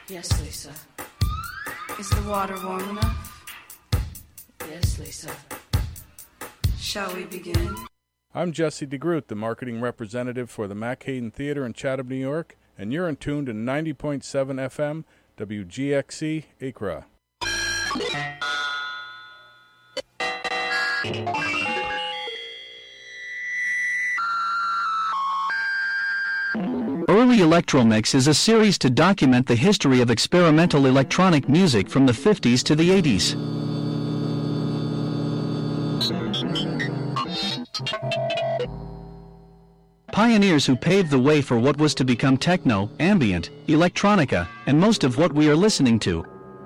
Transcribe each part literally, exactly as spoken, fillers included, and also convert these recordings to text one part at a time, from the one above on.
Yes, Lisa. Is the water warm enough? Yes, Lisa. Shall we begin? I'm Jesse DeGroot, the marketing representative for the Mack Hayden Theater in Chatham, New York, and you're in tune to ninety point seven F M, W G X C, Acra. Early Electromix is a series to document the history of experimental electronic music from the fifties to the eighties. Pioneers who paved the way for what was to become techno, ambient, electronica, and most of what we are listening to.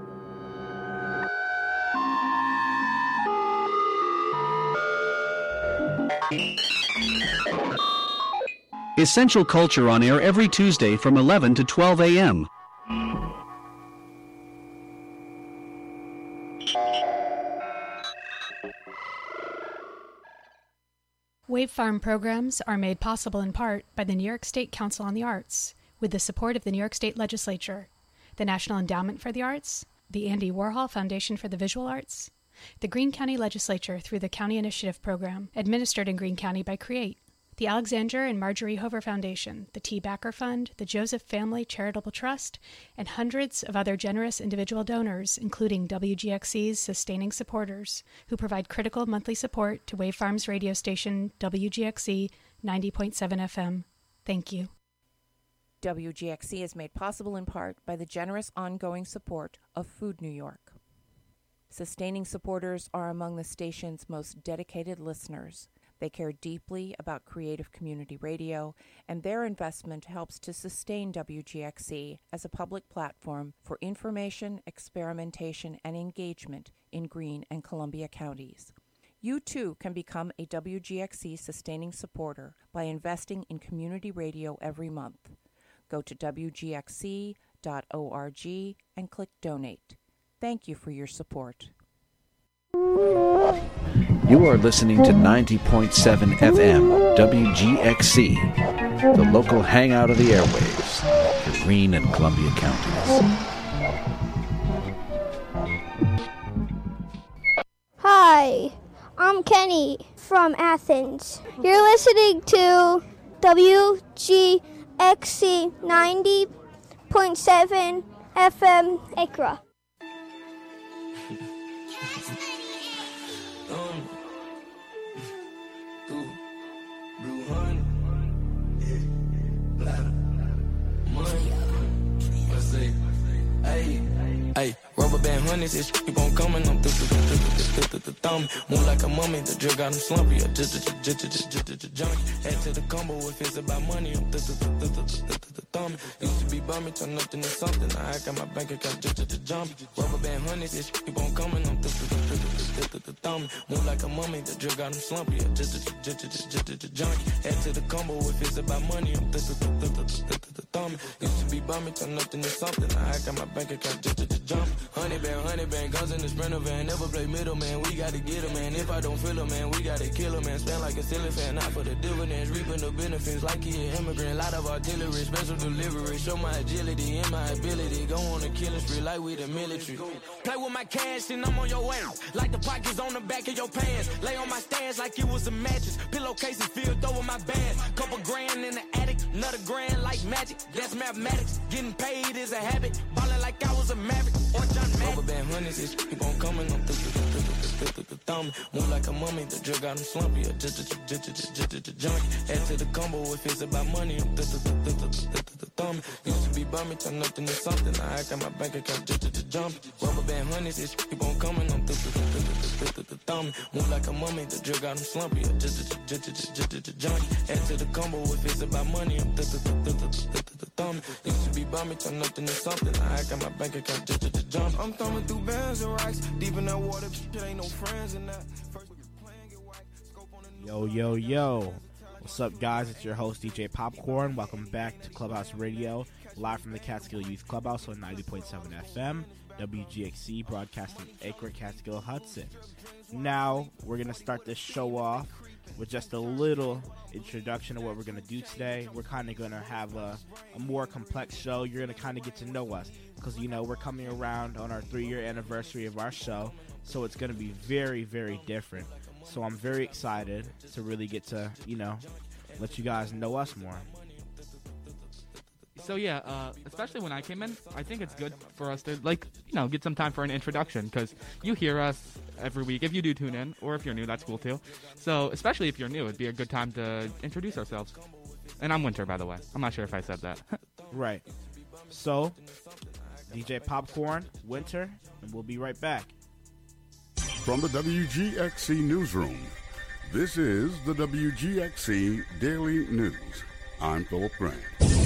Essential Culture on air every Tuesday from eleven to twelve a.m. Wave Farm programs are made possible in part by the New York State Council on the Arts, with the support of the New York State Legislature, the National Endowment for the Arts, the Andy Warhol Foundation for the Visual Arts, the Greene County Legislature through the County Initiative Program, administered in Greene County by CREATE, the Alexander and Marjorie Hover Foundation, the T. Backer Fund, the Joseph Family Charitable Trust, and hundreds of other generous individual donors, including W G X C's sustaining supporters, who provide critical monthly support to Wave Farm's radio station, W G X C ninety point seven F M. Thank you. W G X C is made possible in part by the generous ongoing support of Food New York. Sustaining supporters are among the station's most dedicated listeners. They care deeply about creative community radio, and their investment helps to sustain W G X C as a public platform for information, experimentation, and engagement in Greene and Columbia counties. You too can become a W G X C sustaining supporter by investing in community radio every month. Go to W G X C dot org and click Donate. Thank you for your support. You are listening to ninety point seven F M, W G X C, the local hangout of the airwaves for Greene and Columbia counties. Hi, I'm Kenny from Athens. You're listening to W G X C ninety point seven F M Acra. Hey, rubber band honeys, this keep on coming. I'm th th th th th th thumb. Move like a mummy, the drug got him slumpy. Just junk. Head to the combo if it's about money. I'm th th th th th th thumb. Used to be bumming, turn nothing to something. I got my bank account just jump. Rubber band honeys, this keep on coming. I'm th th th th th th thumb. Move like a mummy, the drug got him slumpy. Just junk. Head to the combo if it's about money. I'm th th th th th th thumb. Used to be bumming, turn nothing to something. I got my bank account just jump. Honey band, honey band, guns in the Sprinter van. Never play middle, man. We gotta get him, man. If I don't feel him, man, we gotta kill him, man. Spend like a ceiling fan, not for the dividends. Reaping the benefits like he an immigrant. Lot of artillery, special delivery. Show my agility and my ability. Go on a killing spree like we the military. Play with my cash and I'm on your ass. Like the pockets on the back of your pants. Lay on my stairs like it was a mattress. Pillowcases filled over my bed. Couple grand in the attic, another grand like magic. That's mathematics. Getting paid is a habit. Ballin' like I was a maverick. Or John Madden. Rubber band honeys, this keep on coming. I'm th th th th th th thumb. Move like a mummy, the drug got him slumpy. Just junk. Head to the combo if it's about money. I'm th th th th th th thumb. Used to be bumming, turn nothing to something. I got my bank account just jump. Rubber band honeys, this keep on coming. I'm th th th th th th thumb. Move like a mummy, the drug got him slumpy. Just junk. Head to the combo if it's about money. I'm th th th th th th thumb. Used to be bumming, turn nothing to something. I got my bank account just jump. I'm thumbing through bands and rocks. Deep in that water, shit ain't no friends in that. Yo, yo, yo. What's up, guys? It's your host, D J Popcorn. Welcome back to Clubhouse Radio, live from the Catskill Youth Clubhouse on ninety point seven F M, W G X C, broadcasting Acre, Catskill, Hudson. Now, we're going to start this show off with just a little introduction of what we're going to do today. We're kind of going to have a, a more complex show. You're going to kind of get to know us because, you know, we're coming around on our three-year anniversary of our show, so it's going to be very, very different. So I'm very excited to really get to, you know, let you guys know us more. So yeah, uh, especially when I came in, I think it's good for us to, like, you know, get some time for an introduction, because you hear us every week if you do tune in, or if you're new, that's cool too. So especially if you're new, it'd be a good time to introduce ourselves. And I'm Winter, by the way. I'm not sure if I said that. Right. So, D J Popcorn, Winter, and we'll be right back. From the W G X C Newsroom, this is the W G X C Daily News. I'm Philip Grant.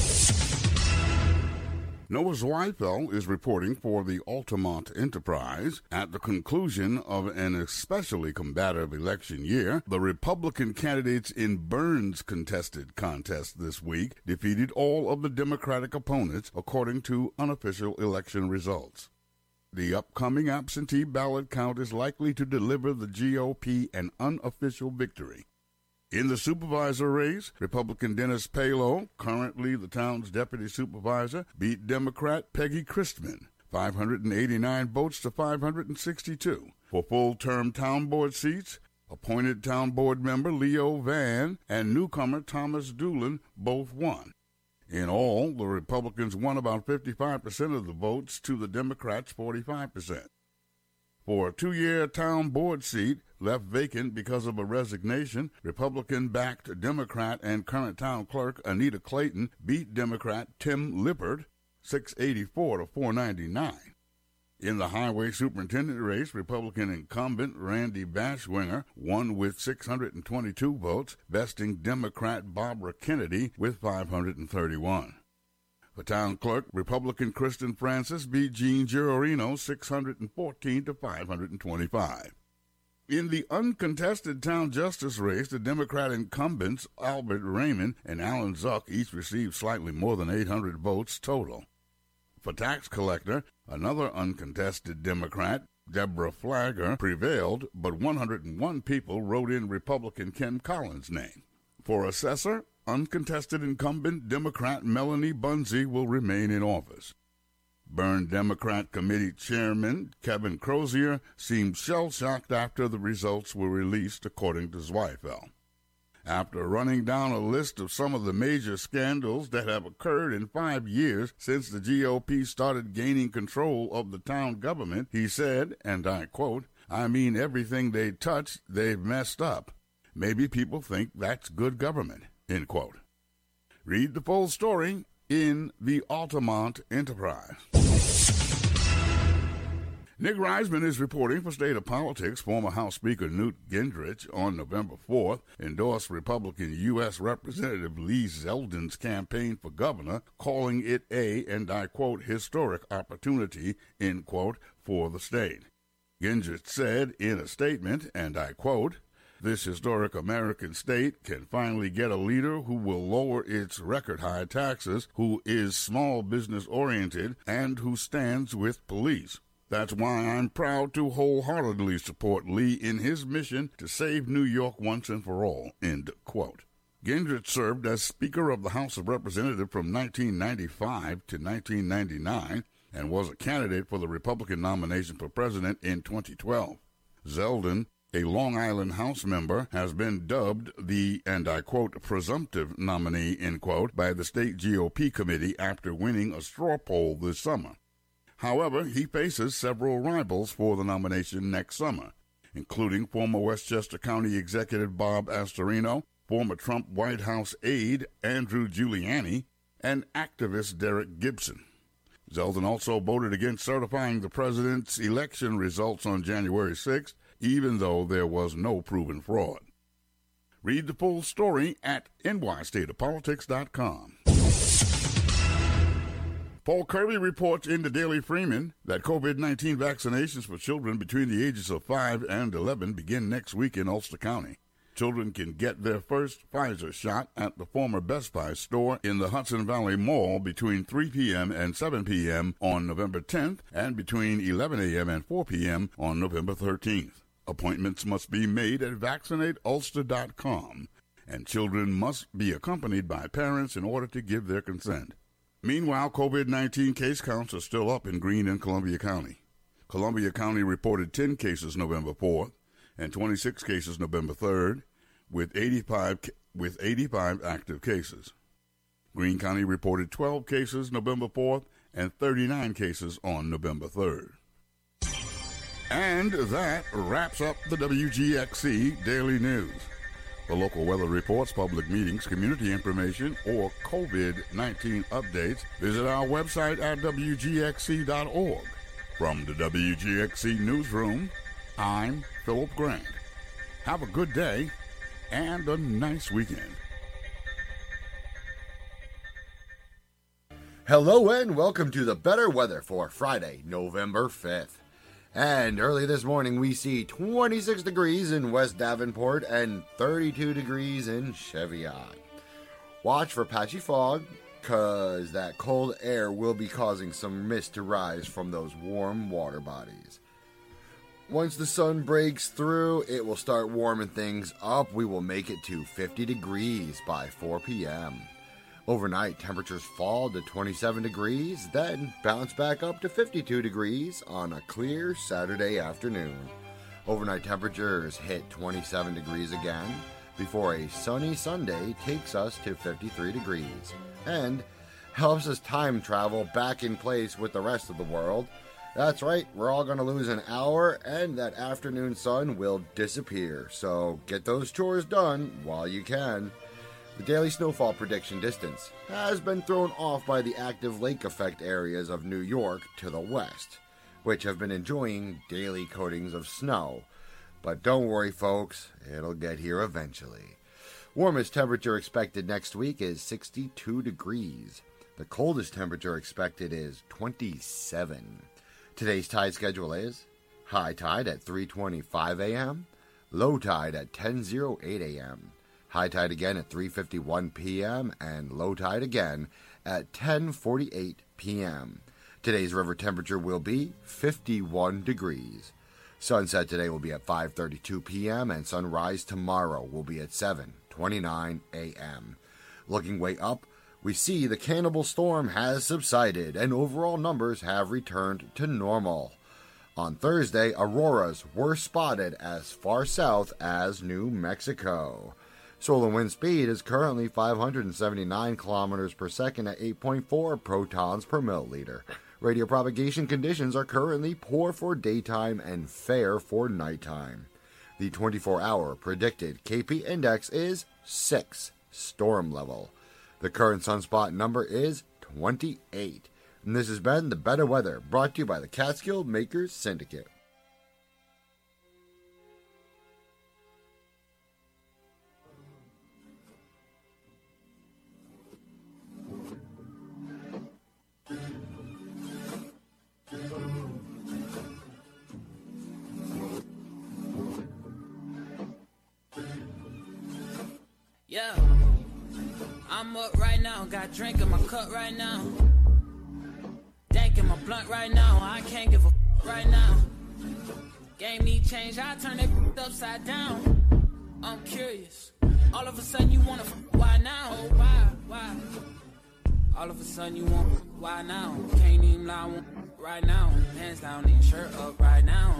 Noah Zweifel is reporting for the Altamont Enterprise. At the conclusion of an especially combative election year, the Republican candidates in Burns' contested contest this week defeated all of the Democratic opponents, according to unofficial election results. The upcoming absentee ballot count is likely to deliver the G O P an unofficial victory. In the supervisor race, Republican Dennis Palo, currently the town's deputy supervisor, beat Democrat Peggy Christman, five hundred eighty-nine votes to five hundred sixty-two. For full-term town board seats, appointed town board member Leo Van and newcomer Thomas Doolin both won. In all, the Republicans won about fifty-five percent of the votes to the Democrats' forty-five percent. For a two-year town board seat left vacant because of a resignation, Republican-backed Democrat and current town clerk Anita Clayton beat Democrat Tim Lippert six eighty-four to four ninety-nine. In the highway superintendent race, Republican incumbent Randy Bashwinger won with six hundred twenty-two votes, besting Democrat Barbara Kennedy with five hundred thirty-one. For town clerk, Republican Kristen Francis beat Jean Giorino six hundred fourteen to five hundred twenty-five. In the uncontested town justice race, the Democrat incumbents Albert Raymond and Alan Zuck each received slightly more than eight hundred votes total. For tax collector, another uncontested Democrat, Deborah Flagger, prevailed, but one hundred one people wrote in Republican Ken Collins' name. For assessor, uncontested incumbent Democrat Melanie Bunze will remain in office. Byrne Democrat Committee Chairman Kevin Crozier seemed shell-shocked after the results were released, according to Zweifel. After running down a list of some of the major scandals that have occurred in five years since the G O P started gaining control of the town government, he said, and I quote, "I mean, everything they touch, they've messed up. Maybe people think that's good government," end quote. Read the full story in the Altamont Enterprise. Nick Reisman is reporting for State of Politics. Former House Speaker Newt Gingrich on November fourth endorsed Republican U S Representative Lee Zeldin's campaign for governor, calling it a, and I quote, historic opportunity, end quote, for the state. Gingrich said in a statement, and I quote, "This historic American state can finally get a leader who will lower its record-high taxes, who is small business-oriented, and who stands with police. That's why I'm proud to wholeheartedly support Lee in his mission to save New York once and for all," end quote. Gingrich served as Speaker of the House of Representatives from nineteen ninety-five to nineteen ninety-nine and was a candidate for the Republican nomination for president in twenty twelve. Zeldin, a Long Island House member, has been dubbed the, and I quote, presumptive nominee, end quote, by the state G O P committee after winning a straw poll this summer. However, he faces several rivals for the nomination next summer, including former Westchester County Executive Bob Astorino, former Trump White House aide Andrew Giuliani, and activist Derek Gibson. Zeldin also voted against certifying the president's election results on January sixth, even though there was no proven fraud. Read the full story at N Y state of politics dot com. Paul Kirby reports in the Daily Freeman that COVID nineteen vaccinations for children between the ages of five and eleven begin next week in Ulster County. Children can get their first Pfizer shot at the former Best Buy store in the Hudson Valley Mall between three p.m. and seven p.m. on November tenth and between eleven a.m. and four p.m. on November thirteenth. Appointments must be made at vaccinate ulster dot com, and children must be accompanied by parents in order to give their consent. Meanwhile, COVID nineteen case counts are still up in Greene and Columbia County. Columbia County reported ten cases November fourth and twenty-six cases November third, with eighty-five, with eighty-five active cases. Greene County reported twelve cases November fourth and thirty-nine cases on November third. And that wraps up the W G X C Daily News. For local weather reports, public meetings, community information, or COVID nineteen updates, visit our website at W G X C dot org. From the W G X C Newsroom, I'm Philip Grant. Have a good day and a nice weekend. Hello and welcome to the better weather for Friday, November fifth. And early this morning we see twenty-six degrees in West Davenport and thirty-two degrees in Cheviot. Watch for patchy fog, cause that cold air will be causing some mist to rise from those warm water bodies. Once the sun breaks through, it will start warming things up. We will make it to fifty degrees by four p.m. Overnight, temperatures fall to twenty-seven degrees, then bounce back up to fifty-two degrees on a clear Saturday afternoon. Overnight temperatures hit twenty-seven degrees again, before a sunny Sunday takes us to fifty-three degrees, and helps us time travel back in place with the rest of the world. That's right, we're all going to lose an hour, and that afternoon sun will disappear, so get those chores done while you can. The daily snowfall prediction distance has been thrown off by the active lake effect areas of New York to the west, which have been enjoying daily coatings of snow. But don't worry, folks, it'll get here eventually. Warmest temperature expected next week is sixty-two degrees. The coldest temperature expected is twenty-seven. Today's tide schedule is high tide at three twenty-five a.m., low tide at ten oh eight a.m., high tide again at three fifty-one p.m. and low tide again at ten forty-eight p.m. Today's river temperature will be fifty-one degrees. Sunset today will be at five thirty-two p.m. and sunrise tomorrow will be at seven twenty-nine a.m. Looking way up, we see the Cannibal Storm has subsided and overall numbers have returned to normal. On Thursday, auroras were spotted as far south as New Mexico. Solar wind speed is currently five hundred seventy-nine kilometers per second at eight point four protons per milliliter. Radio propagation conditions are currently poor for daytime and fair for nighttime. The twenty-four hour predicted K P index is six, storm level. The current sunspot number is twenty-eight. And this has been The Better Weather, brought to you by the Catskill Makers Syndicate. Yeah, I'm up right now, got drink in my cup right now. Dank in my blunt right now, I can't give a f- right now. Game need change, I turn that upside down. I'm curious, all of a sudden you wanna f- why now? Oh, why, why? All of a sudden you want why now? Can't even lie, I want right now. Hands down and shirt up right now.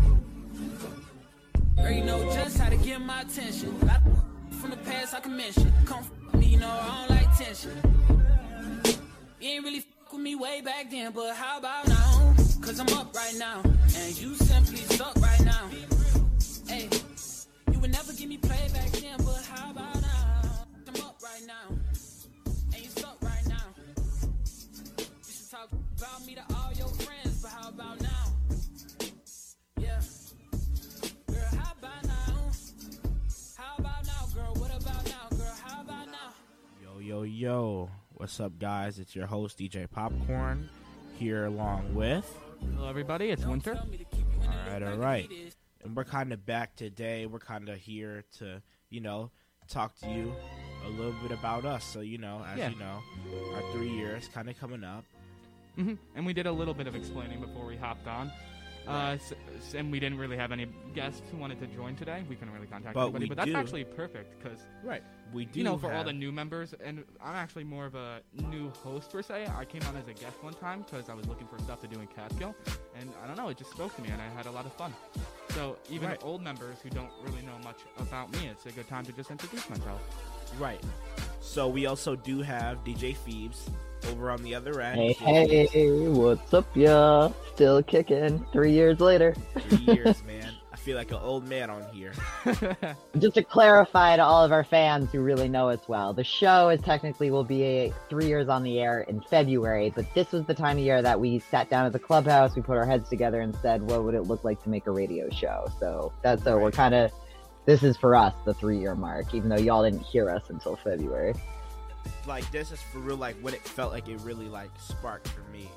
Girl, you know just how to get my attention. Like from the past I can mention. Come f- me, you know I don't like tension. You ain't really f- with me way back then, but how about now? Cause I'm up right now, and you simply suck right now. Hey, you would never give me play back then, but how about now? I'm up right now, and you suck right now. You should talk about me to all your friends, but how about now? Yeah. Girl, how about now? How about now, girl? What about now, girl? How about now? Yo, yo, yo. What's up, guys? It's your host, D J Popcorn, here along with... Hello, everybody. It's Winter. All right, all right. And we're kind of back today. We're kind of here to, you know, talk to you a little bit about us. So, you know, as Yeah. you know, our three years kind of coming up. Mm-hmm. And we did a little bit of explaining before we hopped on. Uh, s- s- and we didn't really have any guests who wanted to join today. We couldn't really contact But anybody, we but that's do. actually perfect because, Right. We do you know, for all have- the new members, and I'm actually more of a new host per se. I came on as a guest one time because I was looking for stuff to do in Catskill, and I don't know, it just spoke to me, and I had a lot of fun. So even Right. old members who don't really know much about me, it's a good time to just introduce myself. Right. So we also do have D J Phoebes over on the other end. Hey, hey, what's up, ya? Still kicking three years later. Three years, man. I feel like an old man on here. Just to clarify to all of our fans who really know us well, the show is technically will be a, three years on the air in February, but this was the time of year that we sat down at the clubhouse, we put our heads together and said, what would it look like to make a radio show? So that's so we're kind of, this is for us, the three-year mark, even though y'all didn't hear us until February. Like, this is for real, like, what it felt like it really, like, sparked for me.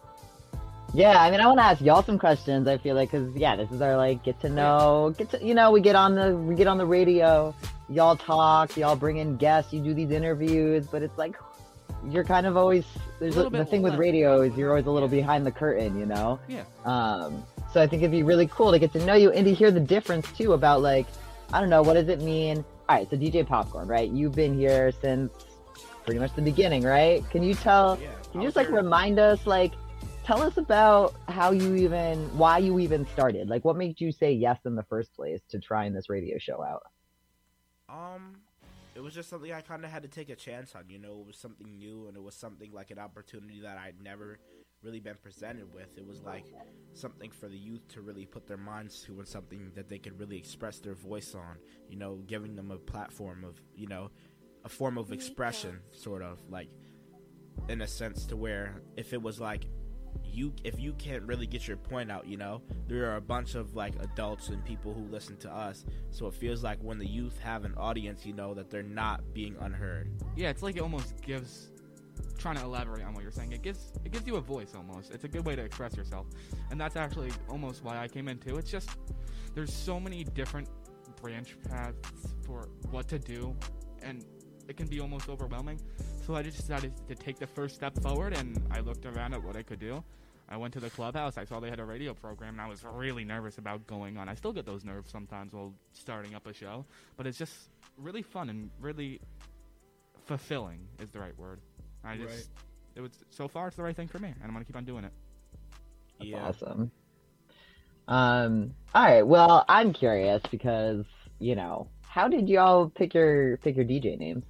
Yeah, I mean, I want to ask y'all some questions. I feel like, cause yeah, this is our like get to know, get to you know, we get on the we get on the radio, y'all talk, y'all bring in guests, you do these interviews, but it's like you're kind of always there's a, the thing with radio is you're always a little behind the curtain, you know. Yeah. Um. So I think it'd be really cool to get to know you and to hear the difference too about like I don't know what does it mean. All right, so D J Popcorn, right? You've been here since pretty much the beginning, right? Can you tell? Yeah, can you just like remind us like. Tell us about how you even, why you even started. Like, what made you say yes in the first place to trying this radio show out? Um, it was just something I kind of had to take a chance on, you know. It was something new, and it was something like an opportunity that I'd never really been presented with. It was like something for the youth to really put their minds to and something that they could really express their voice on, you know, giving them a platform of, you know, a form of expression, sort of, like, in a sense to where if it was like, you if you can't really get your point out, you know, there are a bunch of like adults and people who listen to us, so it feels like when the youth have an audience, you know, that they're not being unheard. Yeah, it's like it almost gives, trying to elaborate on what you're saying, it gives it gives you a voice almost. It's a good way to express yourself, and that's actually almost why I came in too. It's just there's so many different branch paths for what to do, and it can be almost overwhelming. So I just decided to take the first step forward, and I looked around at what I could do. I went to the clubhouse. I saw they had a radio program, and I was really nervous about going on. I still get those nerves sometimes while starting up a show, but it's just really fun and really fulfilling is the right word. I just, Right. it was so far it's the right thing for me, and I'm gonna keep on doing it. That's Yeah. awesome. Um. All right. Well, I'm curious because you know, how did y'all pick your pick your D J names?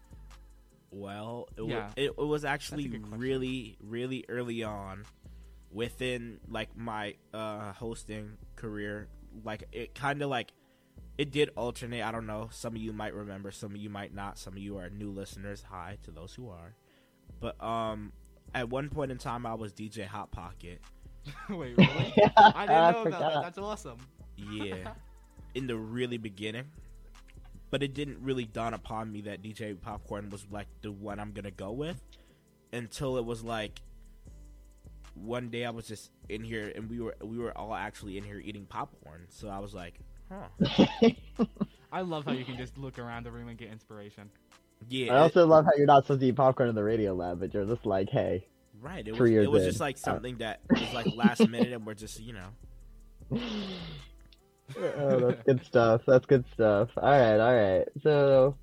Well, it, Yeah. wa- it, it was actually That's a good question. really, really early on within, like, my uh, hosting career. Like, it kind of, like, it did alternate. I don't know. Some of you might remember. Some of you might not. Some of you are new listeners. Hi to those who are. But um, at one point in time, I was D J Hot Pocket. Wait, really? I didn't I know about forgot. that. That's awesome. Yeah. In the really beginning. But it didn't really dawn upon me that D J Popcorn was like the one I'm gonna go with until it was like one day I was just in here and we were we were all actually in here eating popcorn. So I was like, huh. I love how you can just look around the room and get inspiration. Yeah. I also love how you're not supposed to eat popcorn in the radio lab, but you're just like, hey, Right. It three was years it was in. just like Uh, something that was like last minute and we're just, you know. Oh, that's good stuff. That's good stuff. All right, all right. So,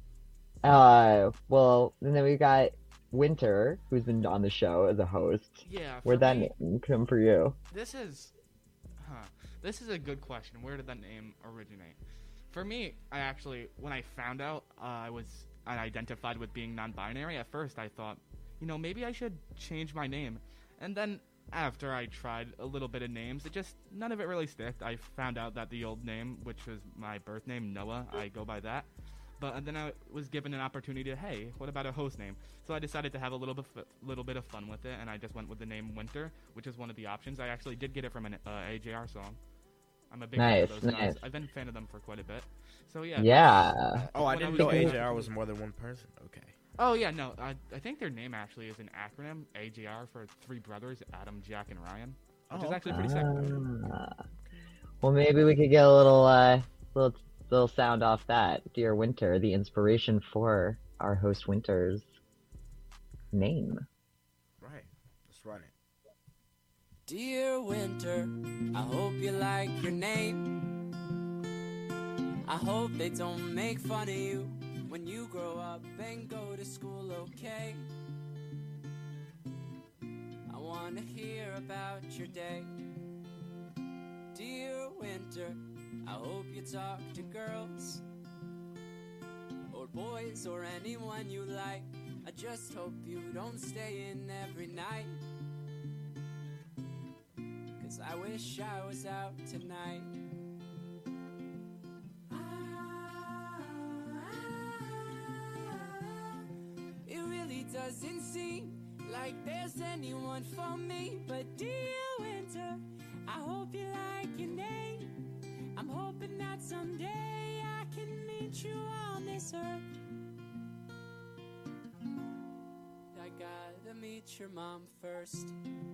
uh, well, and then we got Winter, who's been on the show as a host. Yeah. Where'd for that me, name come for you? This is, huh? This is a good question. Where did that name originate? For me, I actually, when I found out uh, I was I identified with being non-binary, at first I thought, you know, maybe I should change my name. And then after I tried a little bit of names, it just, none of it really stuck. I found out that the old name, which was my birth name, Noah, I go by that. But and then I was given an opportunity to, hey, what about a host name? So I decided to have a little bit, little bit of fun with it, and I just went with the name Winter, which is one of the options. I actually did get it from an uh, A J R song. I'm a big Nice, fan of those nice. guys. I've been a fan of them for quite a bit. So yeah. Yeah. Oh, I When didn't was know doing A J R that- was more than one person. Okay. Oh yeah, no, I, I think their name actually is an acronym, A J R, for three brothers, Adam, Jack, and Ryan, which Oh, is actually pretty sick. Ah. Well, maybe we could get a little, uh, little, little sound off that. Dear Winter, the inspiration for our host Winter's name. Right. Let's run it. Dear winter, I hope you like your name. I hope they don't make fun of you when you grow up and go to school, okay? I wanna hear about your day. Dear winter, I hope you talk to girls or boys or anyone you like. I just hope you don't stay in every night, 'cause I wish I was out tonight. It really doesn't seem like there's anyone for me, but dear winter, I hope you like your name. I'm hoping that someday I can meet you on this earth. I gotta meet your mom first.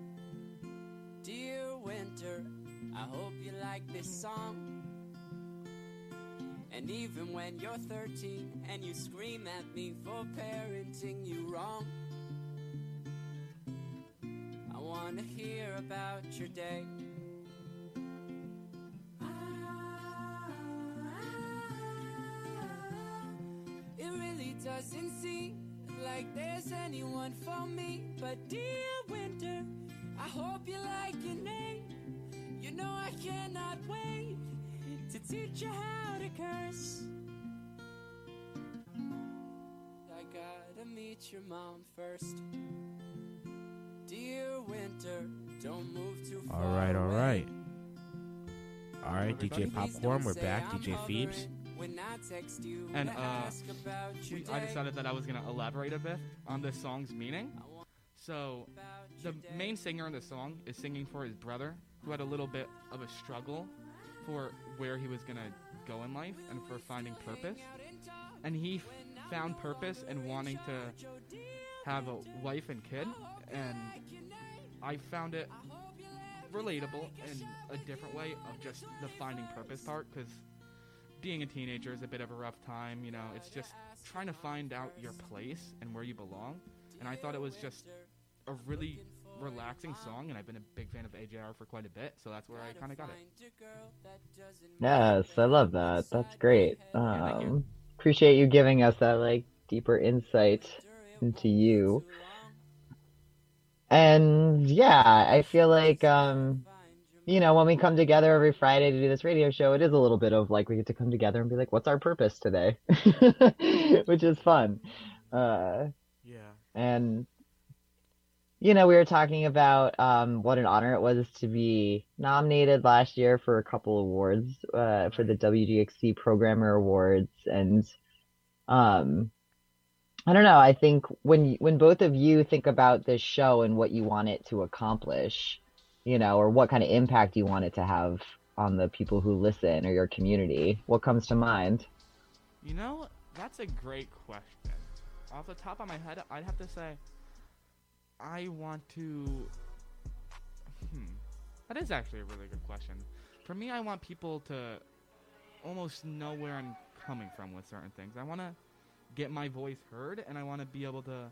Dear winter, I hope you like this song. And even when you're thirteen and you scream at me for parenting you wrong, I wanna hear about your day. It really doesn't seem like there's anyone for me, but dear winter, I hope you like your name. You know I cannot wait to teach you how to curse. I gotta meet your mom first. Dear winter, don't move too far. All right, all right. away. All right, D J Popcorn, we're back. D J Phoebes. And uh, we, I decided that I was going to elaborate a bit on this song's meaning. So, the main singer in the song is singing for his brother, who had a little bit of a struggle for where he was going to go in life and for finding purpose. And he f- found purpose in wanting to have a wife and kid, and I found it relatable in a different way of just the finding purpose part, because being a teenager is a bit of a rough time. You know, it's just trying to find out your place and where you belong. And I thought it was just a really relaxing song, and I've been a big fan of A J R for quite a bit, so that's where I kind of got it. Yes, I love that. That's great. Yeah, thank you. Um, appreciate you giving us that like deeper insight into you. And yeah, I feel like um, you know, when we come together every Friday to do this radio show, it is a little bit of like we get to come together and be like, what's our purpose today? Which is fun. Uh, Yeah. and you know, we were talking about um, what an honor it was to be nominated last year for a couple awards uh, for the W G X C Programmer Awards, and um, I don't know. I think when you, when both of you think about this show and what you want it to accomplish, you know, or what kind of impact you want it to have on the people who listen or your community, what comes to mind? You know, that's a great question. Off the top of my head, I'd have to say I want to... Hmm. That is actually a really good question. For me, I want people to almost know where I'm coming from with certain things. I want to get my voice heard, and I want to be able to...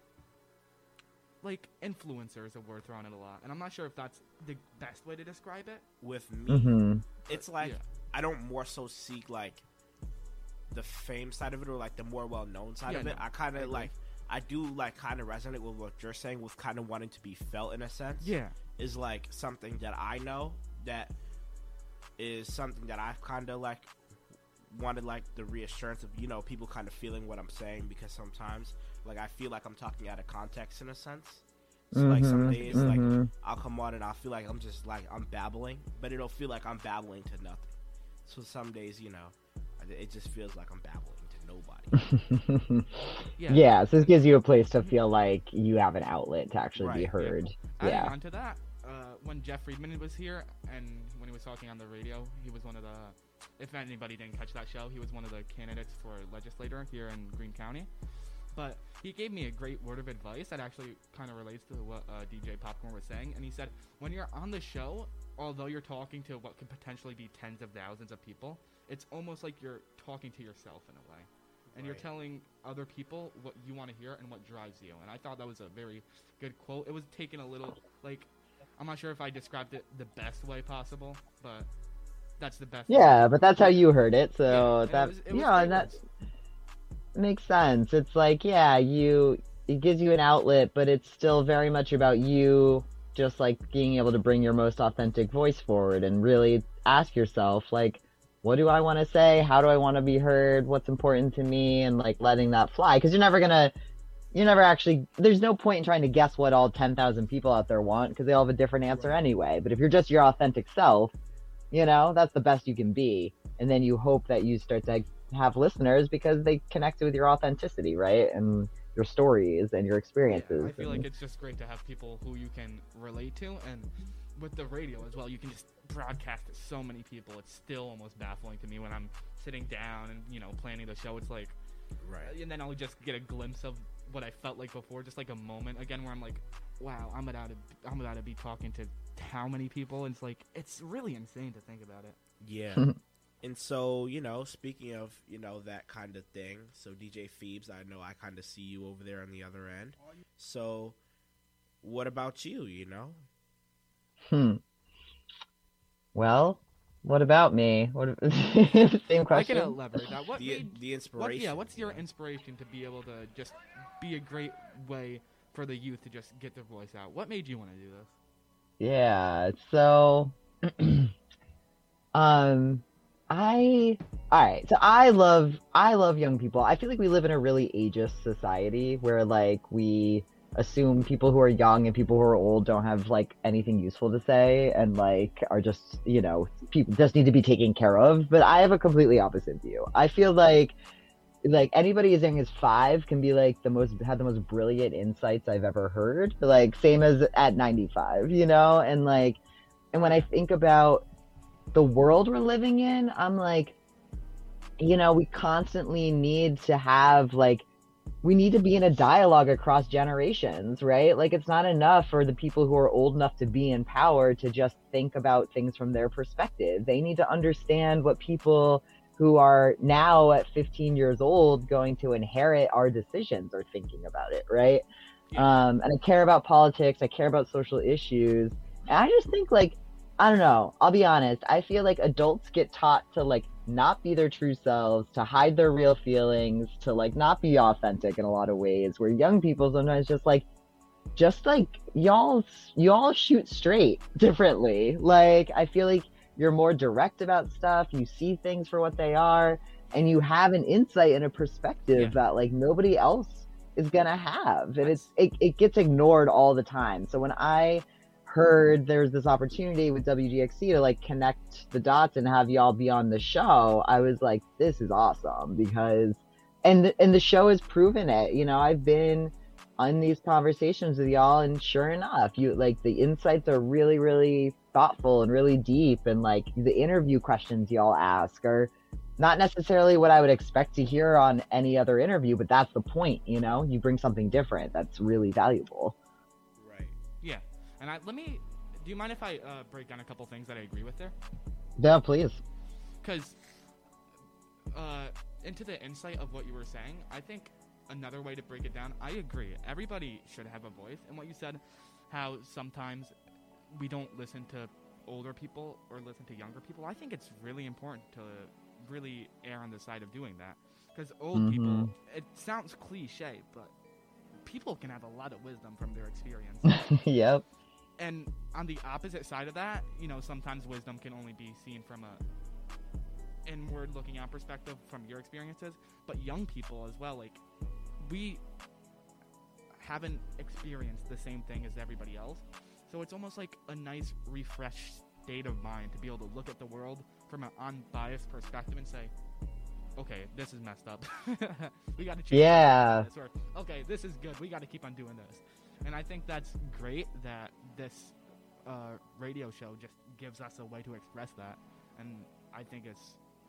Like, influencer is a word thrown in a lot, and I'm not sure if that's the best way to describe it. With me, Mhm. it's like Yeah. I don't more so seek like the fame side of it or like the more well-known side Yeah, of it. no, I kind I of agree. like I do like kind of resonate with what you're saying, with kind of wanting to be felt in a sense. Yeah. Is like something that I know that is something that I've kind of like wanted, like the reassurance of, you know, people kind of feeling what I'm saying, because sometimes like I feel like I'm talking out of context in a sense. So like some Mhm, days mhm. like I'll come on and I'll feel like I'm just like I'm babbling, but it'll feel like I'm babbling to nothing. So some days, you know, it just feels like I'm babbling to nobody. Yeah. Yeah, so this gives you a place to feel like you have an outlet to actually be Right, yeah. heard. Adding Yeah. on to that, uh, when Jeff Friedman was here, and when he was talking on the radio, he was one of the, if anybody didn't catch that show, he was one of the candidates for legislator here in Greene County. But he gave me a great word of advice that actually kind of relates to what uh, D J Popcorn was saying. And he said, when you're on the show, although you're talking to what could potentially be tens of thousands of people, it's almost like you're talking to yourself in a way. And you're Right. telling other people what you want to hear and what drives you. And I thought that was a very good quote. It was taken a little, like, I'm not sure if I described it the best way possible, but that's the best. Yeah, way. but that's how you heard it, so yeah, that it was, it was yeah, and that makes sense. It's like, yeah, you it gives you an outlet, but it's still very much about you just like being able to bring your most authentic voice forward and really ask yourself, like, what do I want to say? How do I want to be heard? What's important to me? And like letting that fly, because you're never gonna You're never actually, there's no point in trying to guess what all ten thousand people out there want, because they all have a different answer anyway. But if you're just your authentic self, you know, that's the best you can be. And then you hope that you start to have listeners because they connect with your authenticity, right? And your stories and your experiences. Yeah, I feel and... like it's just great to have people who you can relate to. And with the radio as well, you can just broadcast to so many people. It's still almost baffling to me when I'm sitting down and, you know, planning the show. It's like, right. And then I'll just get a glimpse of what I felt like before, just like a moment again where I'm like, wow, I'm about to, I'm about to be talking to how many people? And it's like, it's really insane to think about it. Yeah. And so, you know, speaking of, you know, that kind of thing, so D J Phoebes, I know I kind of see you over there on the other end. So what about you, you know? Hmm. Well, what about me? What same question? I can elaborate that. What the, made, the inspiration. What, yeah, what's your inspiration to be able to just be a great way for the youth to just get their voice out? What made you want to do this? Yeah, so um I all right, so I love I love young people. I feel like we live in a really ageist society where like we assume people who are young and people who are old don't have like anything useful to say and like are just, you know, people just need to be taken care of. But I have a completely opposite view. I feel like like anybody as young as five can be like the most have the most brilliant insights I've ever heard. Like same as at ninety-five, you know? And like and when I think about the world we're living in, I'm like, you know, we constantly need to have like we need to be in a dialogue across generations, right? Like it's not enough for the people who are old enough to be in power to just think about things from their perspective. They need to understand what people who are now at fifteen years old going to inherit our decisions are thinking about it, right? Yeah. Um, and I care about politics. I care about social issues. And I just think like, I don't know, I'll be honest. I feel like adults get taught to like not be their true selves, to hide their real feelings, to like not be authentic in a lot of ways, where young people sometimes just like, just like y'all, y'all shoot straight differently. Like, I feel like you're more direct about stuff. You see things for what they are, and you have an insight and a perspective yeah. that like nobody else is gonna have. And it's, it, it gets ignored all the time. So when I heard there's this opportunity with W G X C to like connect the dots and have y'all be on the show, I was like, this is awesome, because and and the show has proven it. You know, I've been on these conversations with y'all, and sure enough, you like the insights are really, really thoughtful and really deep, and like the interview questions y'all ask are not necessarily what I would expect to hear on any other interview, but that's the point. You know, you bring something different that's really valuable. Yeah. And I, let me, do you mind if I uh, break down a couple things that I agree with there? Yeah, please. Because uh, into the insight of what you were saying, I think another way to break it down, I agree. Everybody should have a voice. And what you said, how sometimes we don't listen to older people or listen to younger people, I think it's really important to really err on the side of doing that. Because old mm-hmm. people, it sounds cliche, but people can have a lot of wisdom from their experience. Yep. And on the opposite side of that, you know, sometimes wisdom can only be seen from a inward looking out perspective from your experiences. But young people as well, like, we haven't experienced the same thing as everybody else. So it's almost like a nice refreshed state of mind to be able to look at the world from an unbiased perspective and say, okay, this is messed up. We got to change yeah. this. Or, okay, this is good. We got to keep on doing this. And I think that's great that this uh, radio show just gives us a way to express that. And I think it's,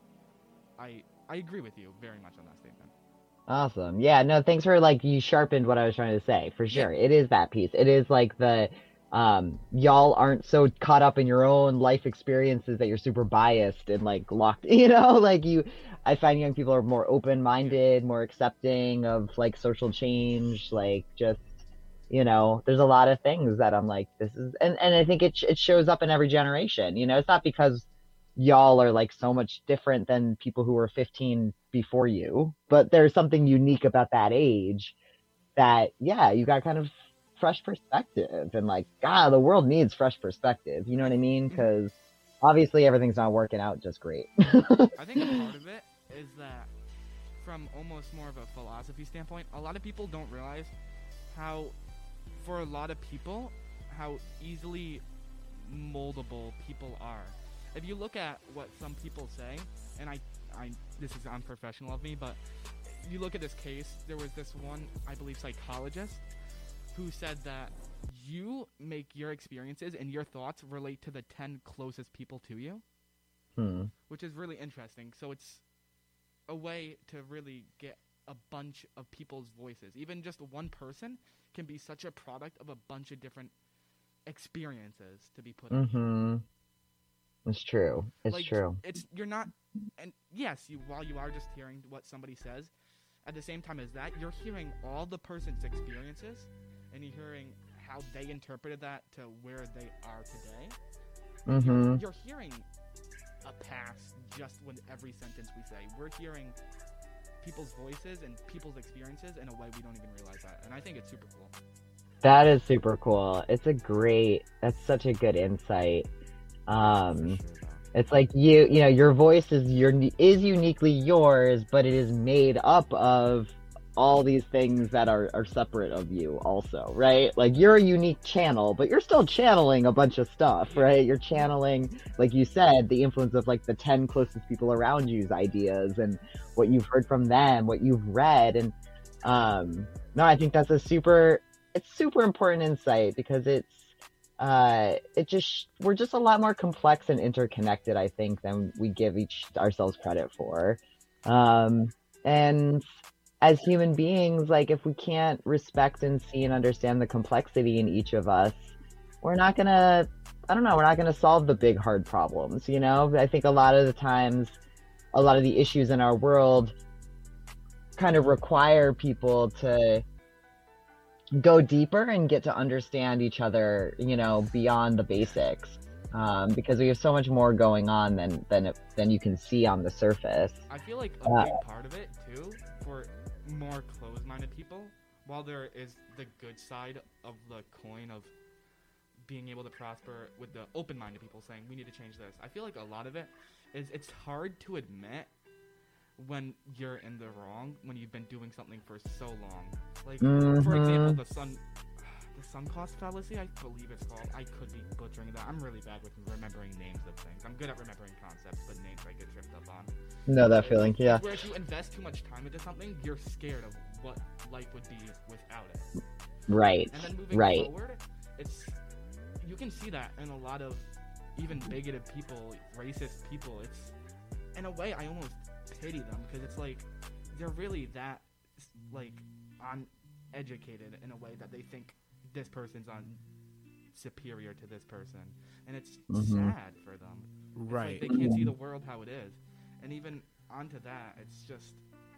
I I agree with you very much on that statement. Awesome. Yeah, no, thanks for, like, you sharpened what I was trying to say, for sure. Yeah. It is that piece. It is like the, um, y'all aren't so caught up in your own life experiences that you're super biased and, like, locked, you know, like you, I find young people are more open-minded, more accepting of, like, social change, like, just, You know, there's a lot of things that I'm like, this is, and, and I think it it shows up in every generation. You know, it's not because y'all are like so much different than people who were fifteen before you, but there's something unique about that age that, yeah, you got kind of fresh perspective, and like, God, the world needs fresh perspective. You know what I mean? Because obviously everything's not working out just great. I think a part of it is that from almost more of a philosophy standpoint, a lot of people don't realize how, for a lot of people, how easily moldable people are. If you look at what some people say, and I, I, this is unprofessional of me, but you look at this case, there was this one, I believe, psychologist who said that you make your experiences and your thoughts relate to the ten closest people to you, Hmm. which is really interesting. So it's a way to really get a bunch of people's voices. Even just one person can be such a product of a bunch of different experiences to be put in. Mm-hmm. It's true. It's like, true. It's you're not, and yes, you while you are just hearing what somebody says, at the same time as that, you're hearing all the person's experiences, and you're hearing how they interpreted that to where they are today. Mm-hmm. You're, you're hearing a past just with every sentence we say. We're hearing people's voices and people's experiences in a way we don't even realize that, and I think it's super cool. That is super cool. It's a great, that's such a good insight. Um, it's like you, you know, your voice is your is uniquely yours, but it is made up of all these things that are, are separate of you also, right? Like you're a unique channel, but you're still channeling a bunch of stuff, right? You're channeling, like you said, the influence of like the ten closest people around you's ideas and what you've heard from them, what you've read. And, um, no, I think that's a super, it's super important insight because it's, uh, it just, we're just a lot more complex and interconnected, I think, than we give each ourselves credit for. Um, and as human beings, like if we can't respect and see and understand the complexity in each of us, we're not gonna, I don't know, we're not gonna solve the big hard problems, you know? I think a lot of the times, a lot of the issues in our world kind of require people to go deeper and get to understand each other, you know, beyond the basics. Um, because we have so much more going on than than than you can see on the surface. I feel like a Uh, big part of it too, for more closed-minded people, while there is the good side of the coin of being able to prosper with the open-minded people saying we need to change this, I feel like a lot of it is it's hard to admit when you're in the wrong when you've been doing something for so long. Like, Mhm. for example, the sun the sunk cost fallacy, I believe it's called. I could be butchering that. I'm really bad with remembering names of things. I'm good at remembering concepts, but names I get tripped up on. Know that feeling, yeah. Where if you invest too much time into something, you're scared of what life would be without it. Right, And then moving right. forward, it's you can see that in a lot of even bigoted people, racist people. It's in a way I almost pity them because it's like they're really that like uneducated in a way that they think this person's on superior to this person, and it's Mhm. sad for them. It's like Right. they can't see the world how it is, and even onto that, it's just.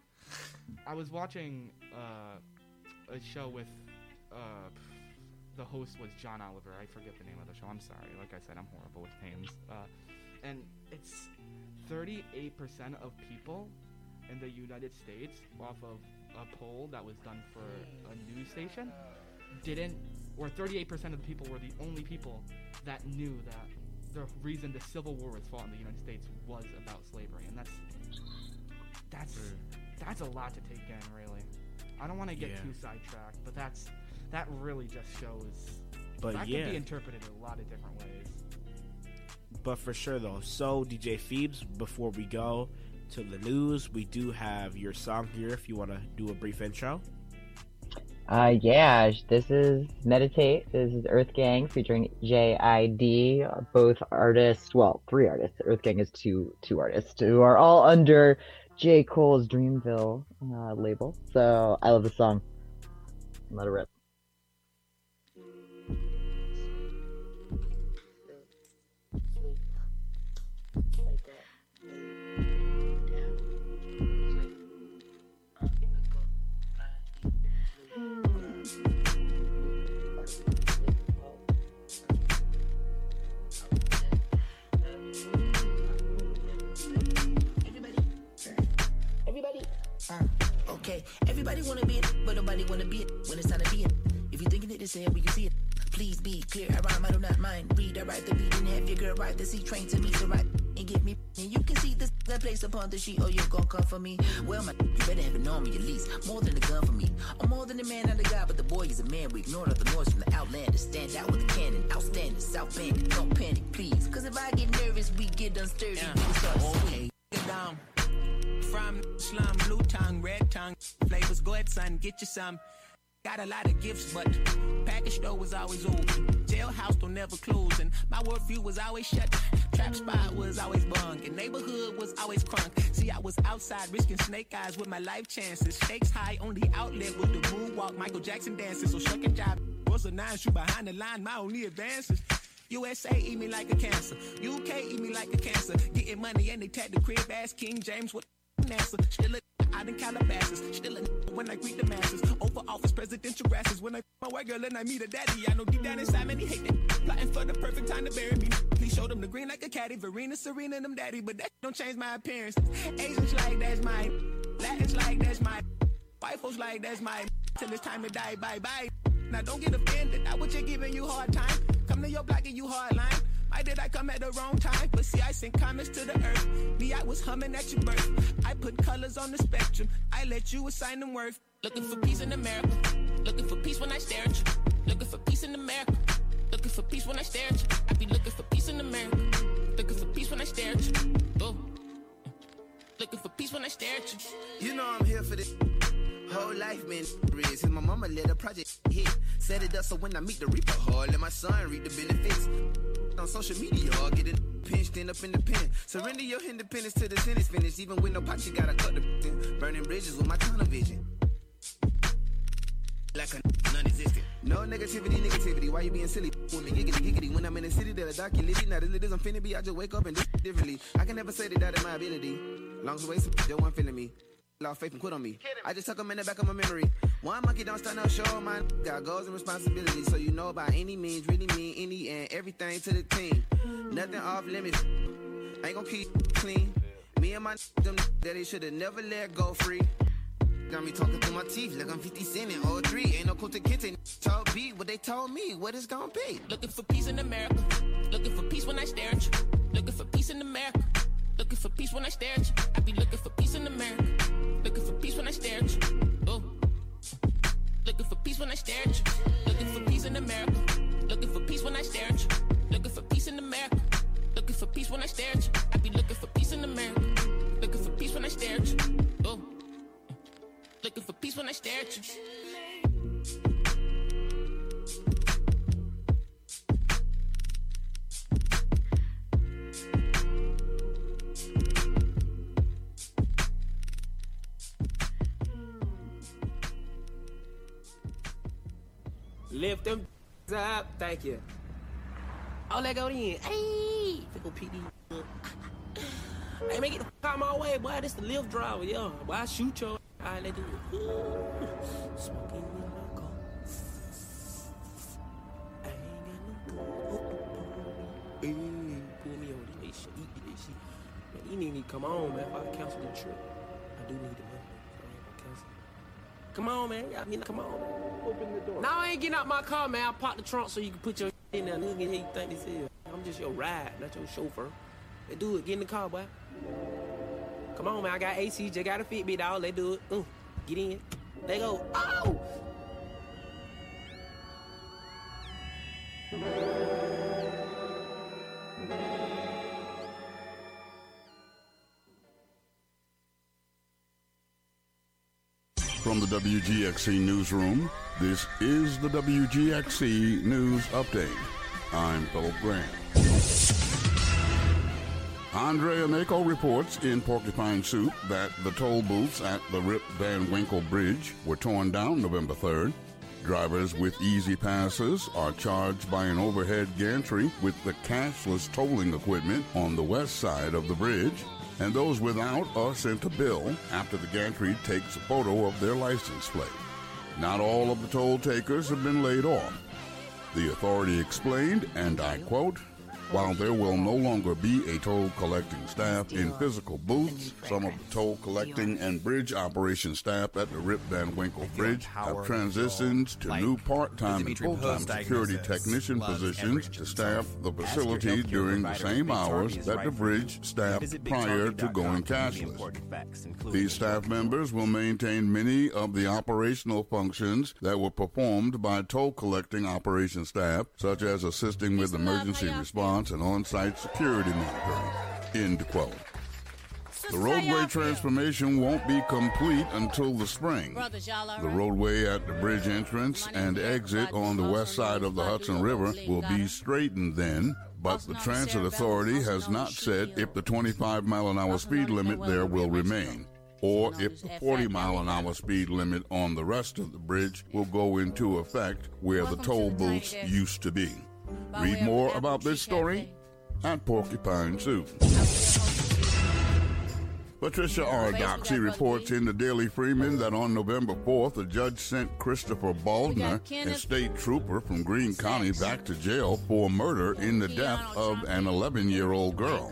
I was watching uh, a show with uh, the host was John Oliver. I forget the name of the show. I'm sorry. Like I said, I'm horrible with names. Uh, and it's thirty-eight percent of people in the United States, off of a poll that was done for a news station, didn't, or thirty-eight percent of the people were the only people that knew that the reason the Civil War was fought in the United States was about slavery, and that's that's that's a lot to take in, really. I don't want to get Yeah. too sidetracked, but that's that really just shows But that yeah. can be interpreted in a lot of different ways. But for sure, though. So, D J Phoebes, before we go to the news, we do have your song here if you want to do a brief intro. Uh, yeah, this is Meditate. This is Earth Gang featuring J I D, both artists, well, three artists. Earth Gang is two two artists who are all under J. Cole's Dreamville uh, label. So I love the song. Let it rip. Okay, everybody wanna be it, but nobody wanna be it when it's time to be it. If you're thinking it is here, we can see it. Please be clear, I rhyme, I do not mind. Read, I write the beat, and have your girl write the C train to me to write and give me. And you can see this that place upon the sheet, or you're gonna come for me. Well, my, you better have an army at least, more than a gun for me. I'm more than a man, not a guy, but the boy is a man. We ignore all the noise from the outlanders. Stand out with a cannon, outstanding, South Bandit. Don't panic, please, cause if I get nervous, we get unsturdy. Yeah. We start okay, get down. From slum, blue tongue, red tongue, flavors, go ahead, son, get you some. Got a lot of gifts, but package store was always open. Jailhouse don't never close, and my worldview was always shut. Trap spot was always bung, and neighborhood was always crunk. See, I was outside risking snake eyes with my life chances. Stakes high, only outlet with the moonwalk, Michael Jackson dances. So shuck and jive was a nine, shoot behind the line, my only advances. U S A eat me like a cancer, U K eat me like a cancer. Getting money and they tag the crib ass King James with NASA. Still a out in Calabasas, still a when I greet the masses. Over office presidential grasses. When I my white girl and I meet a daddy, I know deep down inside man he hate that. Plotting for the perfect time to bury me. Please show them the green like a caddy, Verena, Serena, them daddy. But that don't change my appearance. Asians like that's mine, Latins like that's mine, white folks like that's mine. Till it's time to die, bye bye. Now don't get offended, not what you're giving you hard time. Come to your block and you hard line. Why did I come at the wrong time? But see, I sent comments to the earth. Me, I was humming at your birth. I put colors on the spectrum. I let you assign them worth. Looking for peace in America. Looking for peace when I stare at you. Looking for peace in America. Looking for peace when I stare at you. I be looking for peace in America. Looking for peace when I stare at you. Oh. Looking for peace when I stare at you. You know I'm here for this. Whole life, man, since my mama let a project hit. Set it up so when I meet the reaper, hard let my son read the benefits. On social media, I'll get it pinched in up in the pen. Surrender your independence till the sentence finished. Even with no pot, you gotta cut the thing. Burning bridges with my tunnel vision. Like a non-existent. No negativity, negativity. Why you being silly? With me, giggity, giggity. When I'm in the city, they'll dock you litty. Not as lit as I'm finna be, I just wake up and do differently. I can never say that that is my ability. Long as way, some don't want feeling me. Lost faith and quit on me. I just tuck them in the back of my memory. One monkey don't start no show. Mine got goals and responsibilities. So you know by any means, really mean any and everything to the team. Nothing off limits. Ain't gonna keep clean. Me and my them that they should've never let go free. Got me talking through my teeth like I'm fifty cent and oh three. Ain't no cool to get told me what they told me what it's gonna be. Looking for peace in America. Looking for peace when I stare at you. Looking for peace in America. Looking for peace when I stare at you. I be looking for peace in America. Looking for peace when I stare at you. Oh. Looking for peace when I stare at you. Looking for peace in America. Looking for peace when I stare at you. Looking for peace in America. Looking for peace when I stare at you. I be looking for peace in America. Looking for peace when I stare at you. Oh. Looking for peace when I stare at you. Lift them up, thank you. Oh, let go in. Hey, Fickle P D. Hey, man, get the f out my way, boy. This the lift driver, yo. Boy, I shoot your. All right, let's do it. Smoking in my car. I ain't got no gun. Hey, pull me over this shit. Eat this shit. Man, you need me to come on, man. If I cancel the trip, I do need the money. Come on, man. I mean, come on, man. Open the door. Now I ain't getting out my car, man. I pop the trunk so you can put your in there. Look at how you think this is. I'm just your ride, not your chauffeur. Let's do it. Get in the car, boy. Come on, man. I got A C. Just got a Fitbit, dog. Let's do it. Mm. Get in. Let go. Oh! From the W G X C newsroom, this is the W G X C News Update. I'm Philip Graham. Andrea Mako reports in Porcupine Soup that the toll booths at the Rip Van Winkle Bridge were torn down November third. Drivers with easy passes are charged by an overhead gantry with the cashless tolling equipment on the west side of the bridge, and those without are sent a bill after the gantry takes a photo of their license plate. Not all of the toll takers have been laid off. The authority explained, and I quote, While there will no longer be a toll collecting staff in physical booths, some of the toll collecting and bridge operation staff at the Rip Van Winkle Bridge have transitioned to new part-time and full-time security technician positions to staff the facility during the same hours that the bridge staffed prior to going cashless. These staff members will maintain many of the operational functions that were performed by toll collecting operation staff, such as assisting with emergency response and on-site security monitoring. End quote. The roadway transformation won't be complete until the spring. The roadway at the bridge entrance and exit on the west side of the Hudson River will be straightened then, but the Transit Authority has not said if the twenty-five mile an hour speed limit there will remain, or if the forty mile an hour speed limit on the rest of the bridge will go into effect where the toll booths used to be. Read more about this story at Porcupine Zoo. Patricia R. Doxey reports in the Daily Freeman that on November fourth, a judge sent Christopher Baldner, a state trooper from Greene County, back to jail for murder in the death of an eleven-year-old girl.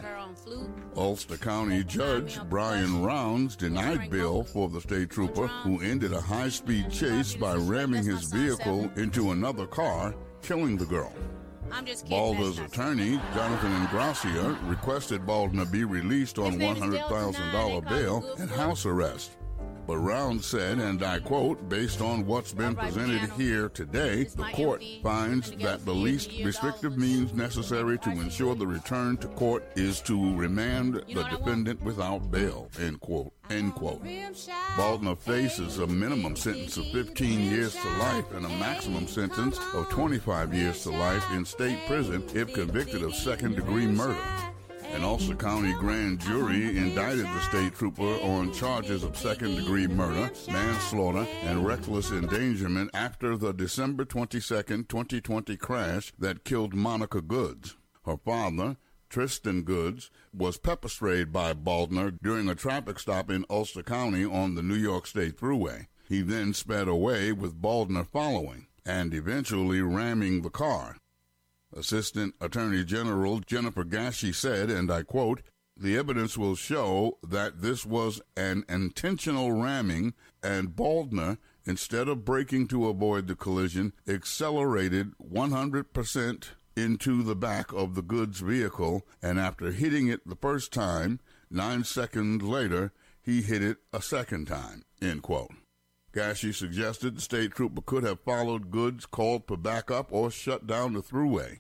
Ulster County Judge Brian Rounds denied bail for the state trooper who ended a high-speed chase by ramming his vehicle into another car, killing the girl. Baldner's attorney, Jonathan Ingracia, requested Baldner be released on one hundred thousand dollars bail and house arrest. But Rounds said, and I quote, based on what's been presented here today, the court finds that the least restrictive means necessary to ensure the return to court is to remand the defendant without bail, end quote, end quote. Baldner faces a minimum sentence of fifteen years to life and a maximum sentence of twenty-five years to life in state prison if convicted of second-degree murder. An Ulster County grand jury indicted the state trooper on charges of second-degree murder, manslaughter, and reckless endangerment after the December twenty-second, twenty twenty crash that killed Monica Goods. Her father, Tristan Goods, was pepper-sprayed by Baldner during a traffic stop in Ulster County on the New York State Thruway. He then sped away with Baldner following and eventually ramming the car. Assistant Attorney General Jennifer Gashi said, and I quote, "The evidence will show that this was an intentional ramming and Baldner, instead of braking to avoid the collision, accelerated one hundred percent into the back of the Goods vehicle, and after hitting it the first time, nine seconds later, he hit it a second time," end quote. Gashi suggested the state trooper could have followed Goods, called for backup, or shut down the thruway.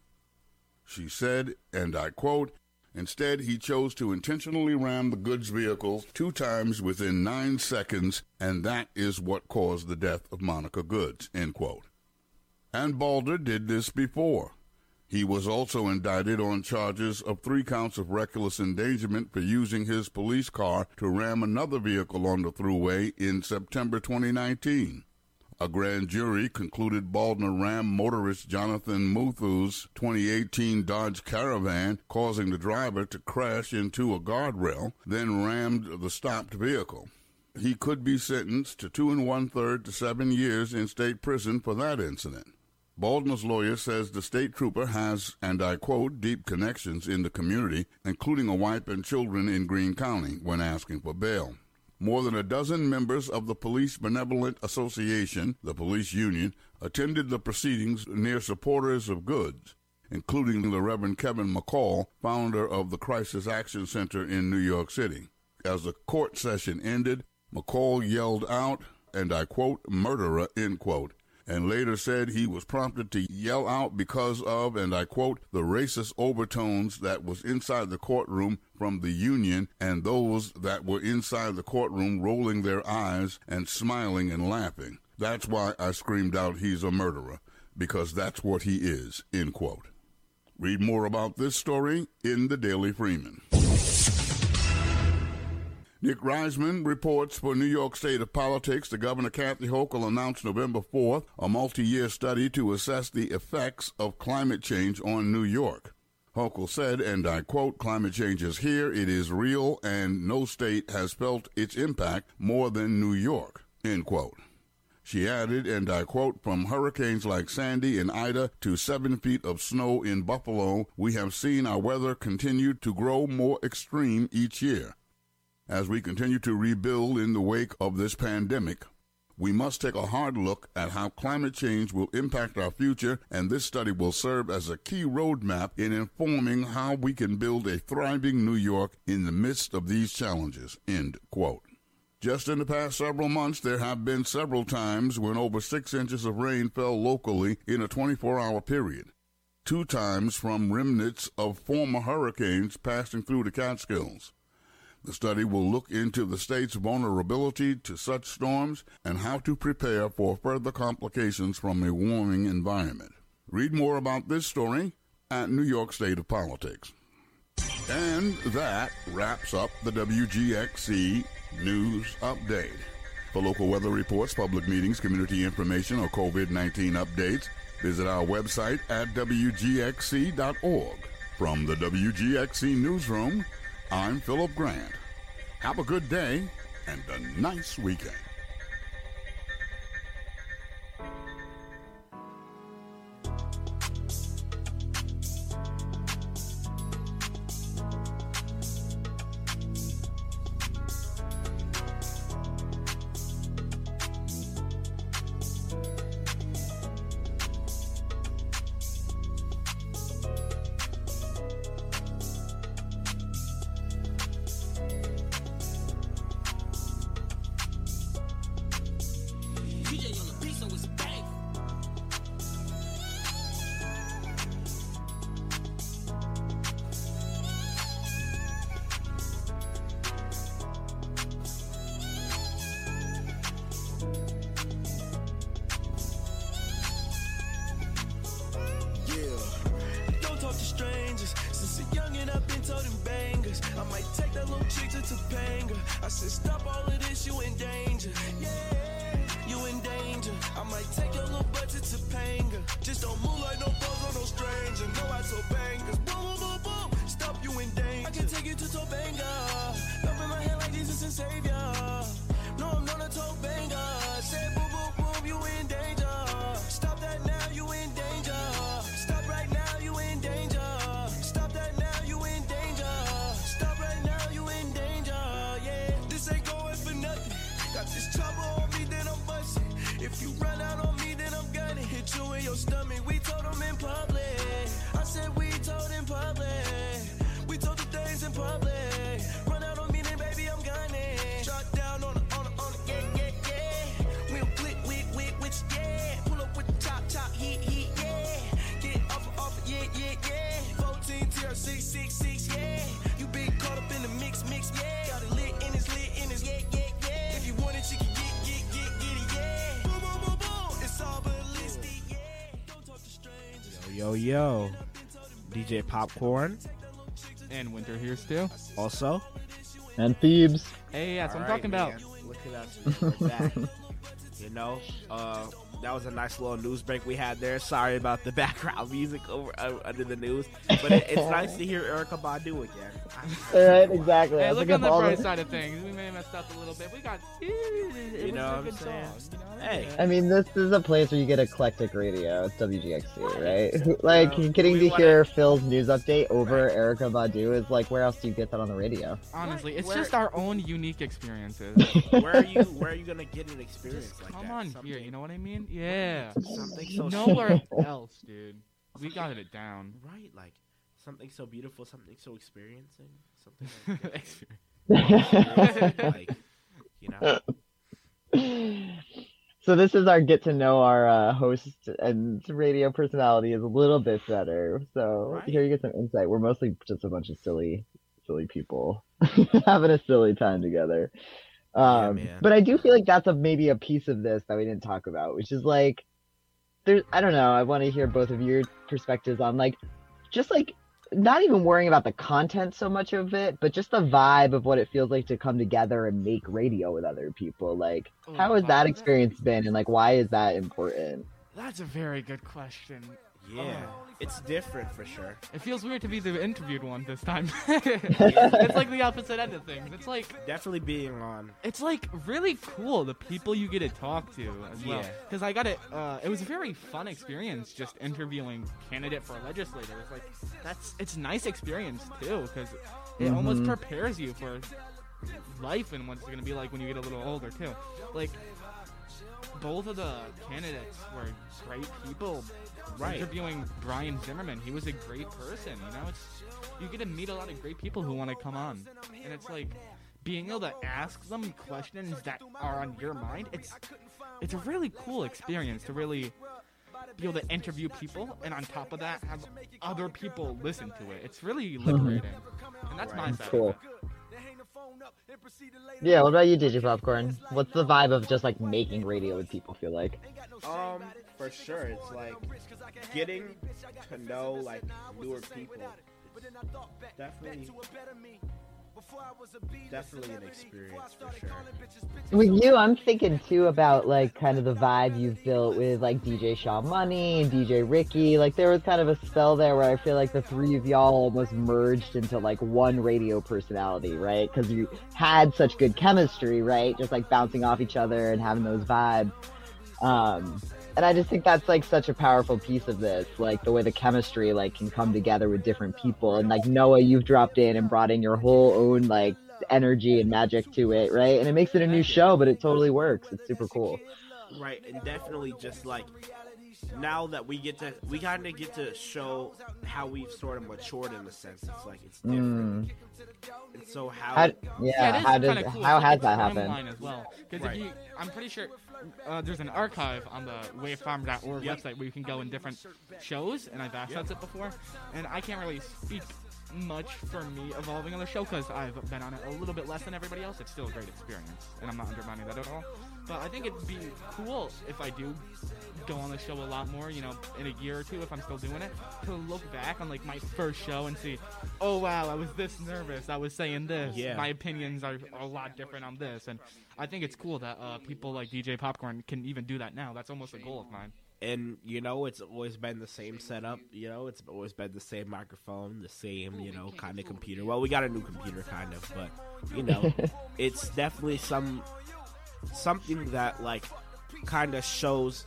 She said, and I quote, "Instead, he chose to intentionally ram the Goods vehicle two times within nine seconds, and that is what caused the death of Monica Goods," end quote. And Baldner did this before. He was also indicted on charges of three counts of reckless endangerment for using his police car to ram another vehicle on the thruway in September twenty nineteen. A grand jury concluded Baldner rammed motorist Jonathan Muthu's twenty eighteen Dodge Caravan, causing the driver to crash into a guardrail, then rammed the stopped vehicle. He could be sentenced to two and one-third to seven years in state prison for that incident. Baldner's lawyer says the state trooper has, and I quote, "deep connections in the community, including a wife and children in Greene County," when asking for bail. More than a dozen members of the Police Benevolent Association, the police union, attended the proceedings near supporters of Goods, including the Reverend Kevin McCall, founder of the Crisis Action Center in New York City. As the court session ended, McCall yelled out, and I quote, "murderer," end quote, and later said he was prompted to yell out because of, and I quote, "the racist overtones that was inside the courtroom from the union and those that were inside the courtroom rolling their eyes and smiling and laughing. That's why I screamed out he's a murderer, because that's what he is," end quote. Read more about this story in the Daily Freeman. Nick Reisman reports for New York State of Politics. The Governor Kathy Hochul announced November fourth a multi-year study to assess the effects of climate change on New York. Hochul said, and I quote, "Climate change is here, it is real, and no state has felt its impact more than New York," end quote. She added, and I quote, "From hurricanes like Sandy and Ida to seven feet of snow in Buffalo, we have seen our weather continue to grow more extreme each year. As we continue to rebuild in the wake of this pandemic, we must take a hard look at how climate change will impact our future, and this study will serve as a key roadmap in informing how we can build a thriving New York in the midst of these challenges," end quote. Just in the past several months, there have been several times when over six inches of rain fell locally in a twenty-four hour period, two times from remnants of former hurricanes passing through the Catskills. The study will look into the state's vulnerability to such storms and how to prepare for further complications from a warming environment. Read more about this story at New York State of Politics. And that wraps up the W G X C News Update. For local weather reports, public meetings, community information, or COVID nineteen updates, visit our website at W G X C dot org. From the W G X C Newsroom, I'm Philip Grant. Have a good day and a nice weekend. Yo, yo. D J Popcorn. And Winter here still. Also. And Thebes. Hey, that's All what I'm right, talking man. about. Look at us. We're back. You know, uh, that was a nice little news break we had there. Sorry about the background music over uh, under the news, but it, it's nice to hear Erykah Badu again. Right, exactly. Hey, I look think on the of all bright the- side of things. We may have messed up a little bit. We got, it You was know a what I'm good saying? song. You know? Hey. I mean, this is a place where you get eclectic radio. It's W G X C, right? Like, Well, getting we to wanna- hear Phil's news update over Erykah Badu is like, where else do you get that on the radio? Honestly, it's Where- just our own unique experiences. Where are you? Where are you gonna get an experience like Come that? on Something- here, you know what I mean? Yeah. Something so Nowhere else, dude. We got it down. Right, like something so beautiful, something so experiencing, something like, like you know. So this is our get to know our uh, host and radio personality is a little bit better. So Right. here you get some insight. We're mostly just a bunch of silly, silly people having a silly time together. Um, man. but I do feel like that's a maybe a piece of this that we didn't talk about, which is like, there's I don't know. I want to hear both of your perspectives on like, just like not even worrying about the content so much of it, but just the vibe of what it feels like to come together and make radio with other people. Like, how has that experience been, and like, why is that important? That's a very good question. Yeah, it's different for sure. It feels weird to be the interviewed one this time. It's like the opposite end of things. It's like definitely being on. It's like really cool the people you get to talk to as well. Yeah. Because I got it. Uh, it was a very fun experience just interviewing candidate for legislators. Like that's it's a nice experience too because it Mhm. almost prepares you for life and what it's going to be like when you get a little older too. Like both of the candidates were great people. Right. Interviewing Brian Zimmerman, he was a great person. You know, it's you get to meet a lot of great people who want to come on, and it's like being able to ask them questions that are on your mind. It's it's a really cool experience to really be able to interview people, and on top of that, have other people listen to it. It's really liberating, and that's my side. Cool. Of it. Yeah, what about you, D J Popcorn? What's the vibe of just like making radio with people feel like? Um, for sure, it's like getting to know like newer people. It's definitely, definitely an experience for sure. With you, I'm thinking too about like kind of the vibe you've built with like D J Shaw Money and D J Ricky. Like there was kind of a spell there where I feel like the three of y'all almost merged into like one radio personality, right? Because you had such good chemistry, right? Just like bouncing off each other and having those vibes. Um, and I just think that's like such a powerful piece of this, like the way the chemistry like can come together with different people. And like Noah, you've dropped in and brought in your whole own like energy and magic to it, right? And it makes it a new show, but it totally works. It's super cool. Right, and definitely just like now that we get to, we kind of get to show how we've sort of matured in a sense. It's like it's different. Mm. And so how, How- yeah, how did- cool. how It's has like a that happened? timeline as well. Because Right. if you, I'm pretty sure uh, there's an archive on the wavefarm dot org Yep. website where you can go in different shows, and I've accessed it before. And I can't really speak much for me evolving on the show because I've been on it a little bit less than everybody else. It's still a great experience, and I'm not undermining that at all. But I think it'd be cool if I do go on the show a lot more, you know, in a year or two if I'm still doing it, to look back on like my first show and see, oh wow, I was this nervous, I was saying this, Yeah. my opinions are a lot different on this, and I think it's cool that uh, people like D J Popcorn can even do that now. That's almost a goal of mine. and you know it's always been the same setup. You know, it's always been the same microphone, the same you know kind of computer. Well, we got a new computer kind of, but you know, it's definitely some something that like kind of shows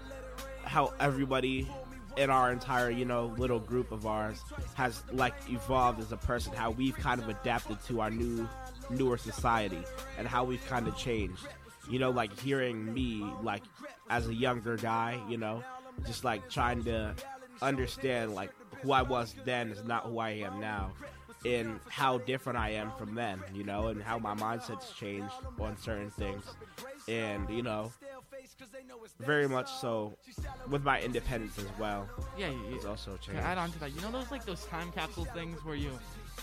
how everybody in our entire you know little group of ours has like evolved as a person, how we've kind of adapted to our new newer society and how we've kind of changed. You know, like hearing me like as a younger guy, you know, just like trying to understand like who I was then is not who I am now, and how different I am from then, you know, and how my mindset's changed on certain things. And, you know, very much so with my independence as well. Yeah, you, it's also changed. To add on to that, you know those like those time capsule things where you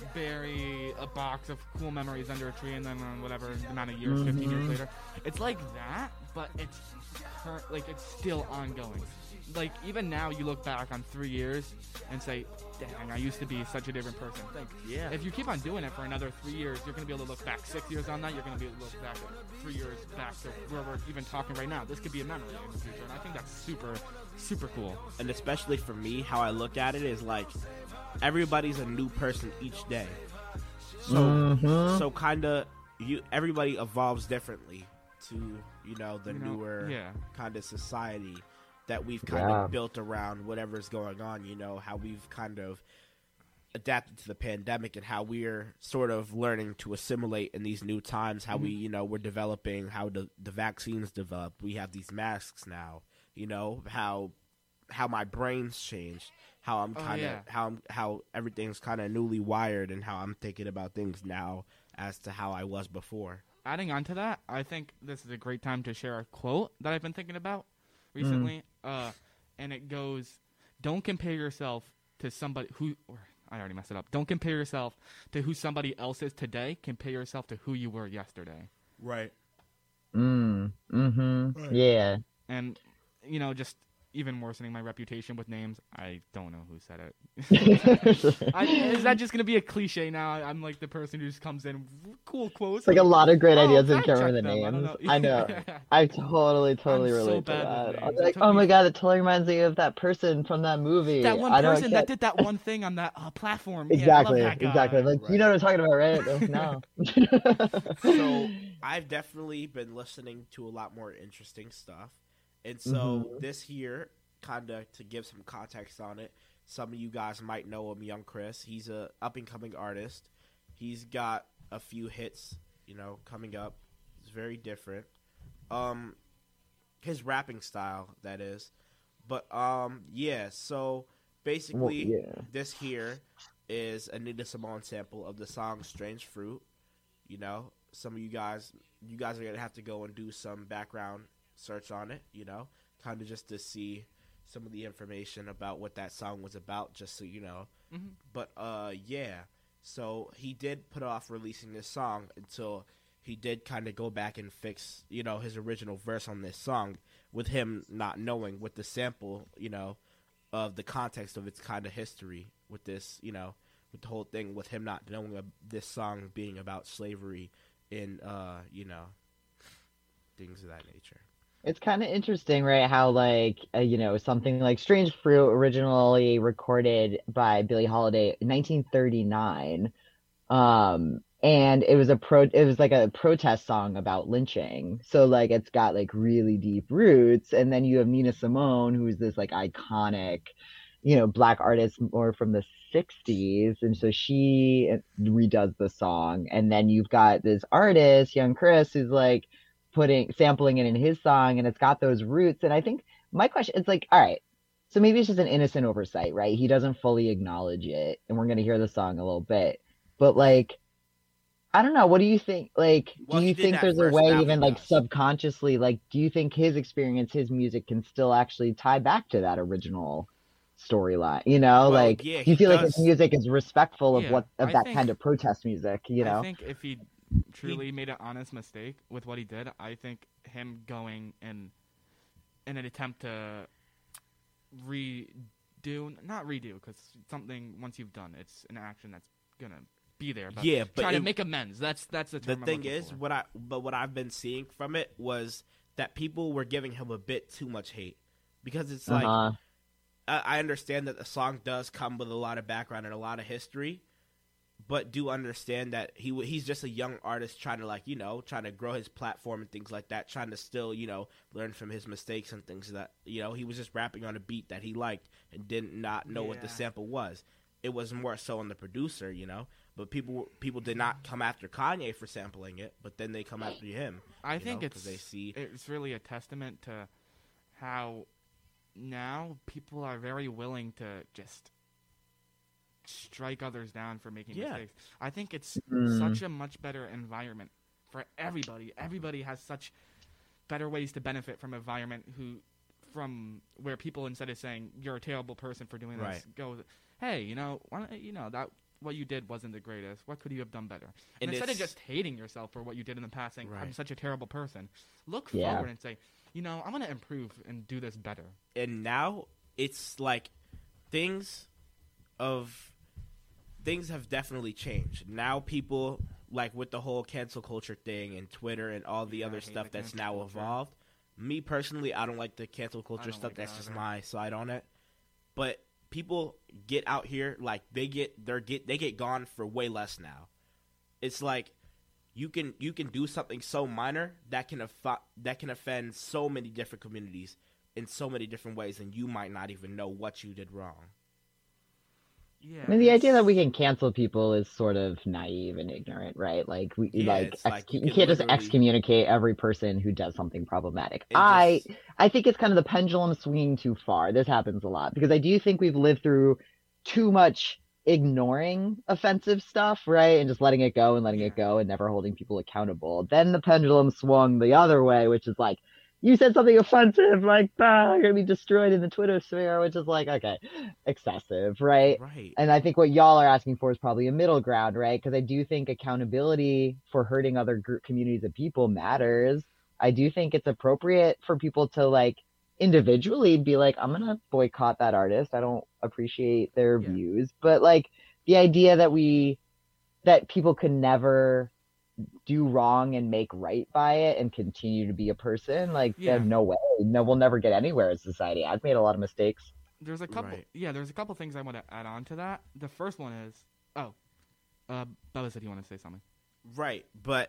bury a box of cool memories under a tree and then uh, whatever amount of years, fifteen years Mhm. later, it's like that, but it's cur- like it's still ongoing. Like even now, you look back on three years and say, "Dang, I used to be such a different person." Like, yeah. If you keep on doing it for another three years, you're gonna be able to look back six years on that. You're gonna be able to look back at three years back to where we're even talking right now. This could be a memory in the future, and I think that's super, super cool. And especially for me, how I look at it is like everybody's a new person each day. So, Mhm. so kind of you. Everybody evolves differently to you know the You know, newer yeah. kind of society that we've kind Yeah. of built around whatever's going on. You know how we've kind of adapted to the pandemic and how we're sort of learning to assimilate in these new times. How we Mhm. you know we're developing how the the vaccines develop. We have these masks now. You know how how my brain's changed. How I'm Oh, kind of yeah. how I'm, how everything's kind of newly wired and how I'm thinking about things now as to how I was before. Adding on to that, I think this is a great time to share a quote that I've been thinking about recently. Uh, and it goes, "Don't compare yourself to somebody who." Or, I already messed it up. Don't compare yourself to who somebody else is today. Compare yourself to who you were yesterday. Right. Mm. Mm-hmm. Yeah. And you know, just even worsening my reputation with names. I don't know who said it. I, is that just gonna be a cliche now? I, I'm like the person who just comes in, cool quotes. It's like a lot of great oh, ideas and fact can't remember check the them. names. I, I know. I totally, totally I'm so relate to bad with that. names. I'm like, It oh took my me- god, it totally reminds me of that person from that movie. That one I know I person that can't- did that one thing on that uh, platform. Yeah, I Exactly, love that guy. exactly. Like, you know what I'm talking about, right? Like, no. So I've definitely been listening to a lot more interesting stuff, and so Mhm. this here, kind of to give some context on it, some of you guys might know him, Young Chris. He's a up and coming artist. He's got a few hits, you know, coming up. It's very different. Um, his rapping style, that is. But um, yeah. So basically, Well, yeah. this here is a Nina Simone sample of the song "Strange Fruit." You know, some of you guys, you guys are gonna have to go and do some background search on it. You know, kind of just to see some of the information about what that song was about, just so you know. Mhm. But uh, yeah. So he did put off releasing this song until he did kind of go back and fix, you know, his original verse on this song, with him not knowing with the sample, you know, of the context of its kind of history with this, you know, with the whole thing with him not knowing of this song being about slavery in, uh, you know, things of that nature. It's kind of interesting, right? How like uh, you know, something like "Strange Fruit" originally recorded by Billie Holiday in nineteen thirty-nine, um, and it was a pro. It was like a protest song about lynching. So like it's got like really deep roots. And then you have Nina Simone, who's this like iconic, you know, black artist more from the sixties, and so she redoes the song. And then you've got this artist, Young Chris, who's like putting sampling it in his song, and it's got those roots. And I think my question is like, all right, so maybe it's just an innocent oversight, right? He doesn't fully acknowledge it, and we're gonna hear the song a little bit, but like, I don't know, what do you think? Like, Well, do he you did think that there's a first, way, now he even like does. subconsciously, like, do you think his experience, his music can still actually tie back to that original storyline? You know, Well, like, yeah, do you he feel like his does. music is respectful of Yeah, what of I that think- kind of protest music? You know, I think if he truly made an honest mistake with what he did, I think him going in in an attempt to redo, not redo, because something once you've done, it's an action that's gonna be there. But Yeah, but try to it- make amends. That's that's the The term. I'm thing looking is, for. what I but what I've been seeing from it was that people were giving him a bit too much hate, because it's like Uh-huh. I, I understand that the song does come with a lot of background and a lot of history, but do understand that he w- he's just a young artist trying to, like, you know, trying to grow his platform and things like that, trying to still, you know, learn from his mistakes and things that, you know, he was just rapping on a beat that he liked and did not know what the Yeah. sample was. It was more so on the producer, you know, but people people did not come after Kanye for sampling it, but then they come after him. I you think know, it's 'cause they see it's really a testament to how now people are very willing to just strike others down for making Yeah. mistakes. I think it's Mm. such a much better environment for everybody. Everybody has such better ways to benefit from an environment who from where people, instead of saying you're a terrible person for doing this, Right. go, hey, you know, why don't, you know that what you did wasn't the greatest. What could you have done better? And, And instead of it's- just hating yourself for what you did in the past, saying I'm Right. such a terrible person, look Yeah. forward and say, you know, I'm going to improve and do this better. and now it's like things of things have definitely changed. Now people, like with the whole cancel culture thing and Twitter and all the Yeah, I other hate stuff the that's cancel now culture. evolved. Me personally, I don't like the cancel culture don't stuff. like That's it just either. my side on it. But people get out here, like they get they're get they get gone for way less now. It's like you can you can do something so minor that can affa- that can offend so many different communities in so many different ways, and you might not even know what you did wrong. Yeah. I mean, the idea that we can cancel people is sort of naive and ignorant, right? Like we Yeah, like, it's ex- like you, you can can't just literally- excommunicate every person who does something problematic. It I just- I think it's kind of the pendulum swinging too far. This happens a lot because I do think we've lived through too much ignoring offensive stuff, right? And just letting it go and letting it go and never holding people accountable. Then the pendulum swung the other way, which is like, you said something offensive, like, ah, you're gonna be destroyed in the Twitter sphere, which is like, okay, excessive, right? Right. And I think what y'all are asking for is probably a middle ground, right? Because I do think accountability for hurting other group communities of people matters. I do think it's appropriate for people to like individually be like, I'm gonna boycott that artist. I don't appreciate their yeah. views. But like the idea that we that people can never do wrong and make right by it and continue to be a person, like yeah. there's no way. No, we'll never get anywhere as society. I've made a lot of mistakes. There's a couple Right. yeah, there's a couple things I want to add on to that. The first one is oh. Uh Bella said you wanted to say something. Right, but